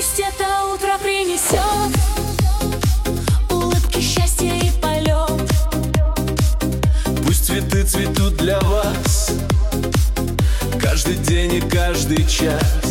Пусть это утро принесет улыбки, счастье и полет. Пусть цветы цветут для вас каждый день и каждый час.